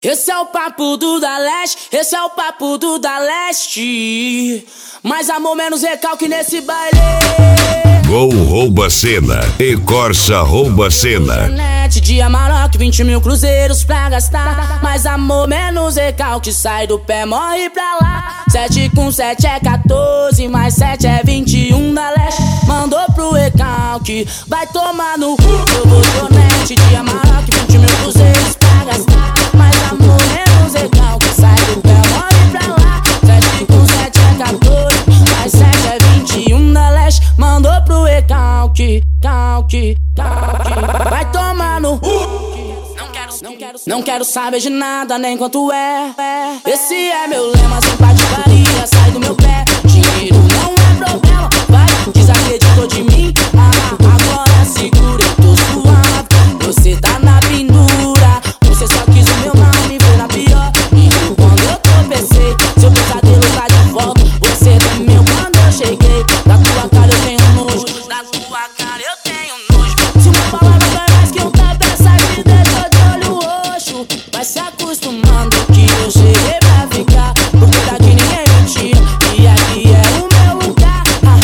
Esse é o papo do da Leste, esse é o papo do da Leste. Mais amor, menos recalque nesse baile. Gol rouba cena e Corsa rouba cena. De Amarok, 20 mil cruzeiros pra gastar. Mais amor, menos recalque, sai do pé, morre pra lá. 7 com 7 é 14, mais 7 é 21 da Leste. Mandou pro recalque, vai tomar no cu. Eu vou Jonete de Amarok, 20 mil cruzeiros pra gastar. Mais amor, menos recalque, sai do pé, morre pra lá. 7 com 7 é 14, mais 7 é 21 da Leste. Mandou pro recalque, calque, calque, vai tomar no Não quero saber de nada, nem quanto é. Esse é meu lema, sem patifaria, sai do meu pé. Dinheiro não é problema, vai, desacreditou de mim. Agora segura, eu tô suave. Você tá na pendura, você só quis o meu mal, me ver na pior. E quando eu tropecei, seu pesadelo tá de volta. Você temeu quando eu cheguei, da tua cara eu tenho nojo, da tua cara eu tenho nojo. Se uma palavra vai mais que um tapa, essa te deixa de olho roxo. Vai se acostumando que eu cheguei pra ficar, porque daqui ninguém me tira, e aqui é o meu lugar.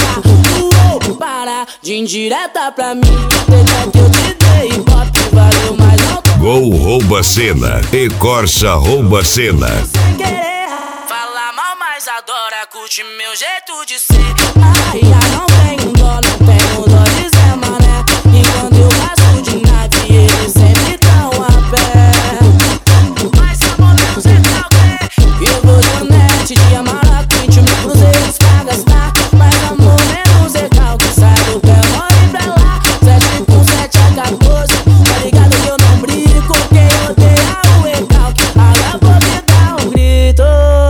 Para de indireta pra mim, deixa que eu te dei hip-hop, valeu, mas não tô. Gol rouba cena e Corsa rouba cena. Sem querer falar mal, mas adora, curte meu jeito de ser. Não tenho dó, não tenho dó de Zé Mané. E quando eu passo de nave, eles sempre tão a pé. Mas amor, menos recalque, eu vou Jonete de Amarok, 20 mil cruzeiros pra gastar. Mas amor, menos recalque, sai do pé, morre pra lá. 7 com 7 é 14, tá ligado que eu não brinco. Quem odeia o recalque, agora vou me dar um grito.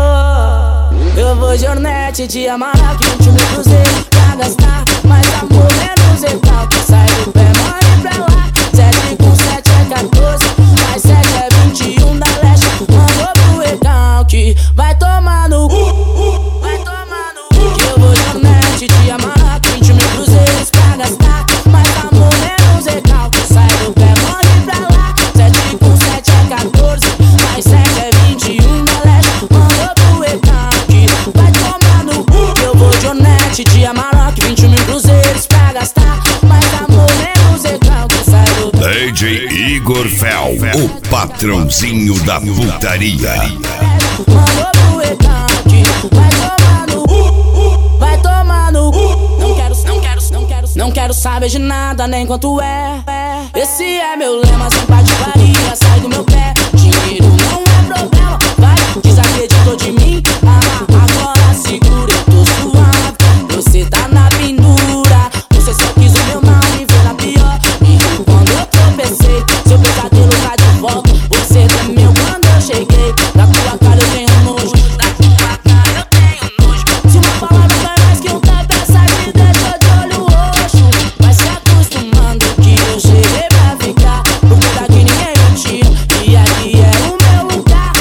Eu vou Jonete de Amarok, 20 mil cruzeiros pra gastar. Mas amor, menos recalque, sai do pé, morre pra lá. 7 com 7 é 14, mais 7 é 21 da Leste. Mandou pro recalque, vai tomar no cu, vai tomar no cu. Eu vou Jonete de Amarok, 20 mil cruzeiros pra gastar. Mas amor, menos recalque, sai do pé, morre pra lá. 7 com 7 é 14, mais 7 é 21 da Leste. Mandou pro recalque, vai tomar no cu. Eu vou Jonete de Amarok, 20 mil cruzeiros pra gastar. Mas amor, menos recalque, sai do pé. DJ Igor Fel, o patrãozinho da putaria. Mandou pro recalque, vai tomar no cu, vai tomar no cu. Não quero saber de nada, nem quanto é. Esse é meu lema, sem patifaria, sai do meu pé. Dinheiro não é problema, vai, desacreditou de mim. Agora segura, eu tô suave. Você tá na pendura, você só quis o meu mal, me ver na pior. E quando eu tropecei, seu pesadelo tá de volta. Você temeu quando eu cheguei, da tua cara eu tenho nojo, da tua cara eu tenho nojo. Se uma palavra vai mais que um tapa, essa te deixa de olho roxo. Vai se acostumando que eu cheguei pra ficar, porque daqui ninguém me tira, e aqui é o meu lugar.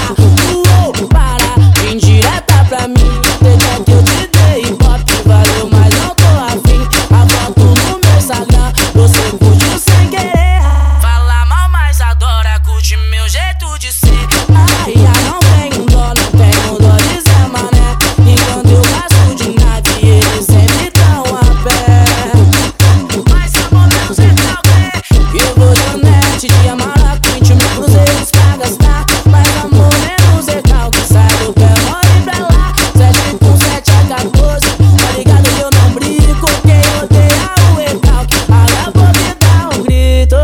Para de indireta pra mim, deixa que eu te dei hip-hop, valeu, mas não tô afim. A foto no meu Instagram, você curtiu sem querer. Fala mal, mas adora, curte meu jeito de ser. Não tenho dó, não tenho dó de Zé Mané. E quando eu passo de nave, eles sempre tão a pé. Mas amor, menos recalque, eu vou Jonete de Amarok, 20 mil cruzeiros pra gastar. Mas amor, menos recalque, sai do pé, morre pra lá. 7 com 7 é 14, tá ligado que eu não brinco. Quem odeia o recalque, agora vou me dar um grito.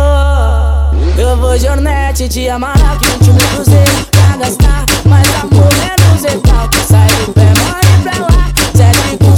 Eu vou Jonete de Amarok, 20 mil cruzeiros pra gastar. Mas amor, menos recalque, sai do pé, morre pra lá. 7 com